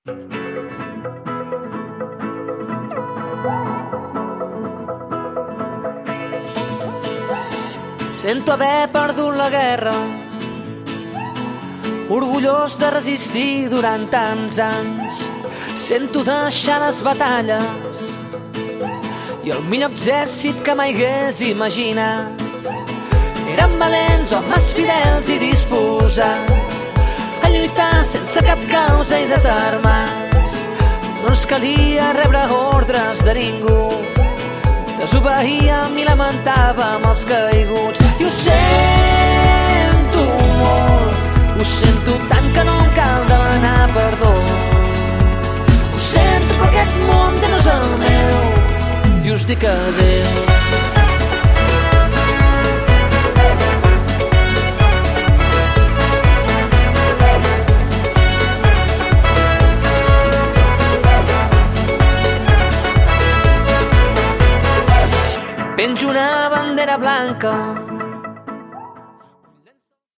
Sento haver perdut la guerra, orgullós de resistir durant tants anys. Sento deixar les batalles i el millor exèrcit que mai hagués imaginat. Eren valents, homes fidels i disposats a lluitar sense cap causa i desarmats. No ens calia rebre ordres de ningú, desobeíem i lamentàvem els caiguts. I ho sento molt, ho sento tant que no em cal demanar perdó. Ho sento però aquest món ja no és el meu i us dic adéu. Penjo una bandera blanca